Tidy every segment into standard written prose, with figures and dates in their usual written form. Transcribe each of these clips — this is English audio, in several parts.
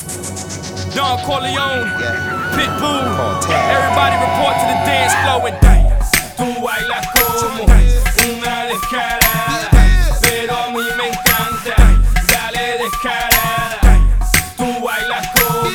Don Corleone, Pitbull, Cartel. everybody report to the dance floor and dance. Tú bailas como una descarada, pero a mí me encanta, dale descarada. Tú bailas como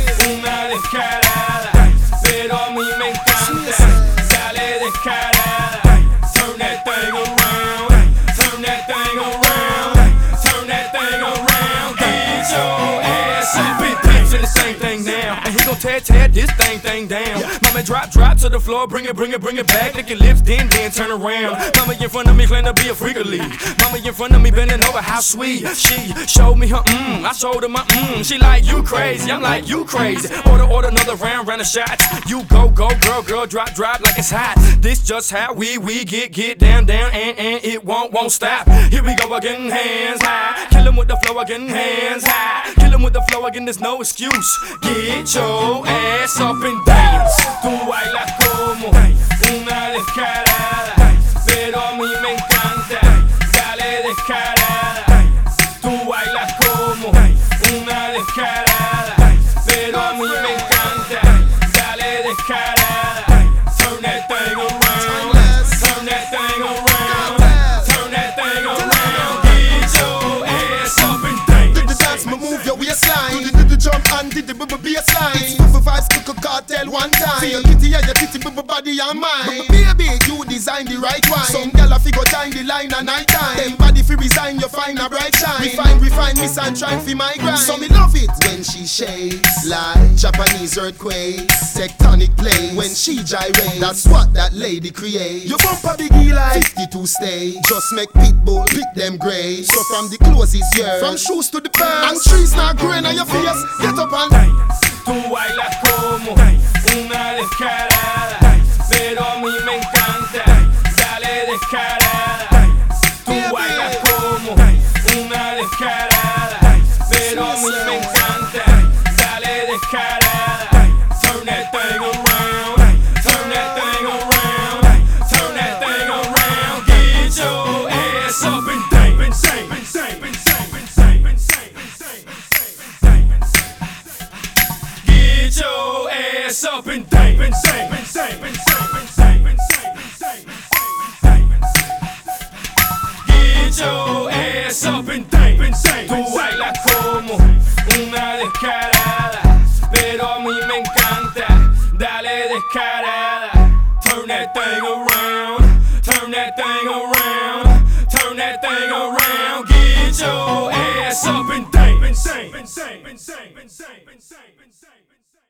una descarada, pero a mí me encanta, dale descarada. Turn that thing around, turn that thing around, turn that thing around. Get your ass up. Big pigs in the same thing now, and he gon' tear this thing down. Mama drop to the floor, bring it back. Lick your lips, then turn around. Mama in front of me claim to be a freak of league. Mama in front of me bending over, how sweet. She showed me her I showed her my She like, you crazy, I'm like, you crazy. Order another round the shots. You go, girl, drop like it's hot. This just how we get down, and it won't stop. Here we go again, hands high. Kill him with the flow again, hands high. Kill him with the flow again, there's no excuse. Get your ass up and dance. Tú bailas como una descarada, pero a mí me encanta, dale descarada. Tú bailas como una descarada, pero a mí me encanta, dale descarada. Turn that thing around, turn that thing around, turn that thing around. Get your ass up and dance. Did the dance, move your waistline. Did the jump and did the baseline. It's for vibes, cartel one time. See your kitty and your titty, body and mind. Baby, you design the right one. Some gal a figure join the line at night time. Them body fi resign, you find a bright shine. Refine, miss and try fi my grind. So me love it when she shakes like Japanese earthquakes. Tectonic plates when she gyrates. That's what that lady creates. You bump a biggie like 52 stage. Just make Pitbull pick them grades. So from the clothes is yours, from shoes to the pants, and trees not growing on your face. Get up and dance. Tú bailas como una descarada, pero a mí me encanta, dale descarada. Tú bailas como una descarada, pero a mí me encanta, dale descarada. Turn that thing around, turn that thing around, turn that thing around. Get your ass up and dance. Get your ass up and dance. Get your ass up and dance. Tú bailas como una descarada, pero a mí me encanta, dale descarada. Turn that thing around, turn that thing around, turn that thing around. Get your ass up and dance.